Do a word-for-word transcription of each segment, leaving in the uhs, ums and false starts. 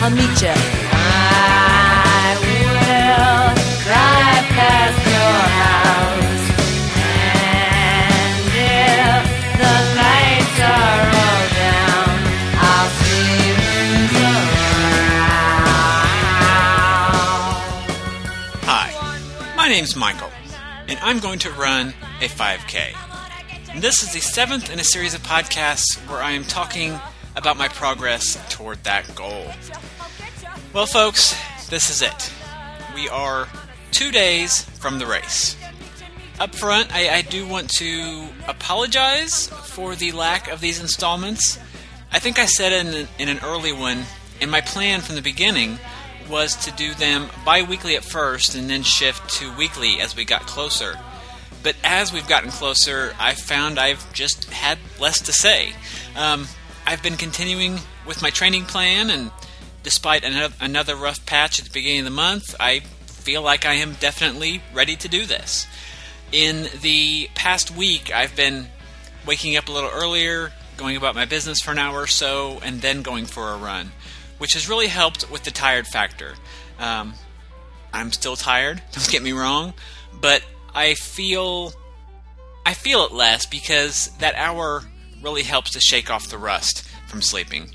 I'll meet you. I will drive past your house, and if the lights are all down, I'll see who's around. Hi, my name's Michael, and I'm going to run a five K. And this is the seventh in a series of podcasts where I am talking about my progress toward that goal. Well, folks, this is it. We are two days from the race. Up front, I, I do want to apologize for the lack of these installments. I think I said in, in an early one, and my plan from the beginning was to do them bi-weekly at first and then shift to weekly as we got closer. But as we've gotten closer, I've found I've just had less to say. Um, I've been continuing with my training plan, and despite another, another rough patch at the beginning of the month, I feel like I am definitely ready to do this. In the past week, I've been waking up a little earlier, going about my business for an hour or so, and then going for a run, which has really helped with the tired factor. Um, I'm still tired, don't get me wrong, but I feel I feel it less because that hour really helps to shake off the rust from sleeping.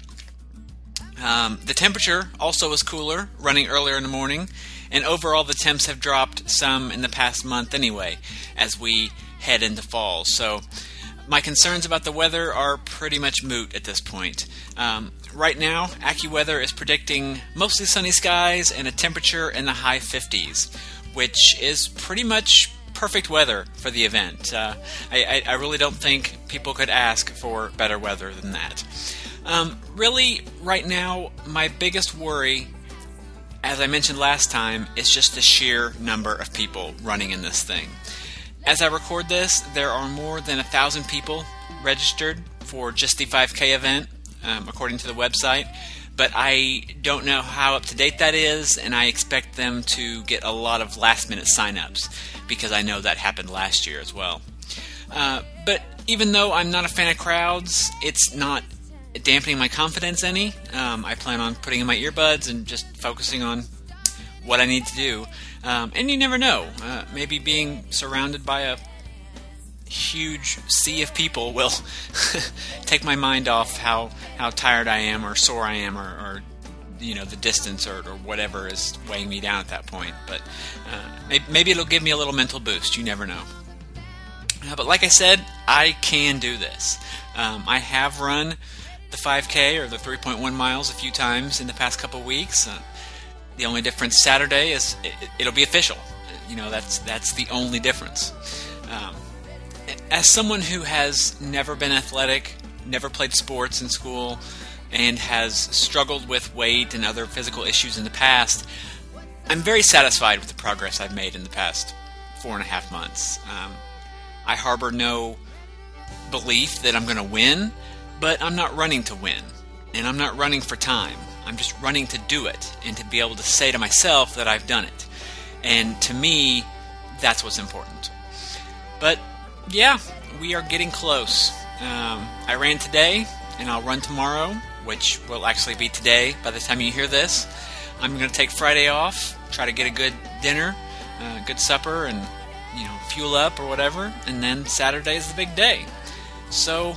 Um, the temperature also was cooler, running earlier in the morning, and overall the temps have dropped some in the past month anyway, as we head into fall. So my concerns about the weather are pretty much moot at this point. Um, right now, AccuWeather is predicting mostly sunny skies and a temperature in the high fifties, which is pretty much perfect weather for the event. Uh, I, I, I really don't think people could ask for better weather than that. Um, really, right now, my biggest worry, as I mentioned last time, is just the sheer number of people running in this thing. As I record this, there are more than a thousand people registered for just the five K event, um, according to the website. But I don't know how up-to-date that is, and I expect them to get a lot of last-minute sign-ups, because I know that happened last year as well. Uh, but even though I'm not a fan of crowds, it's not dampening my confidence any. Um, I plan on putting in my earbuds and just focusing on what I need to do. Um, and you never know. Uh, maybe being surrounded by a huge sea of people will take my mind off how, how tired I am or sore I am or, or you know, the distance or, or whatever is weighing me down at that point. But uh, maybe, maybe it'll give me a little mental boost. You never know. Uh, but like I said, I can do this. Um, I have run the five K or the three point one miles a few times in the past couple weeks. Uh, the only difference Saturday is it, it'll be official. You know, that's that's the only difference. Um, as someone who has never been athletic, never played sports in school, and has struggled with weight and other physical issues in the past, I'm very satisfied with the progress I've made in the past four and a half months. Um, I harbor no belief that I'm going to win, but I'm not running to win, and I'm not running for time. I'm just running to do it and to be able to say to myself that I've done it. And to me, that's what's important. But yeah, we are getting close. Um, I ran today, and I'll run tomorrow, which will actually be today by the time you hear this. I'm going to take Friday off, try to get a good dinner, a uh, good supper, and you know, fuel up or whatever, and then Saturday is the big day. So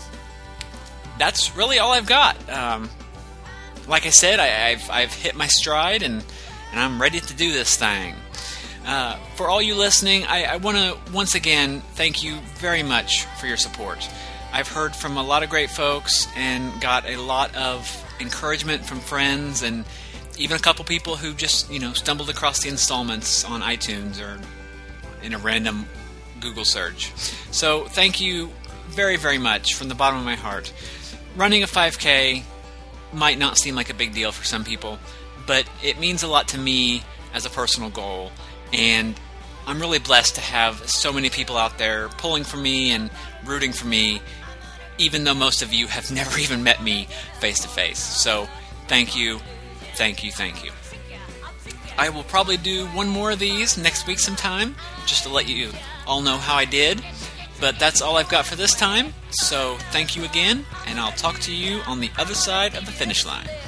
that's really all I've got. Um, like I said, I, I've I've hit my stride, and, and I'm ready to do this thing. Uh, for all you listening, I, I want to once again thank you very much for your support. I've heard from a lot of great folks and got a lot of encouragement from friends and even a couple people who just, you know, stumbled across the installments on iTunes or in a random Google search. So thank you very, very much from the bottom of my heart. Running a five K might not seem like a big deal for some people, but it means a lot to me as a personal goal, and I'm really blessed to have so many people out there pulling for me and rooting for me, even though most of you have never even met me face to face. So thank you, thank you, thank you. I will probably do one more of these next week sometime, just to let you all know how I did. But that's all I've got for this time. So thank you again, and I'll talk to you on the other side of the finish line.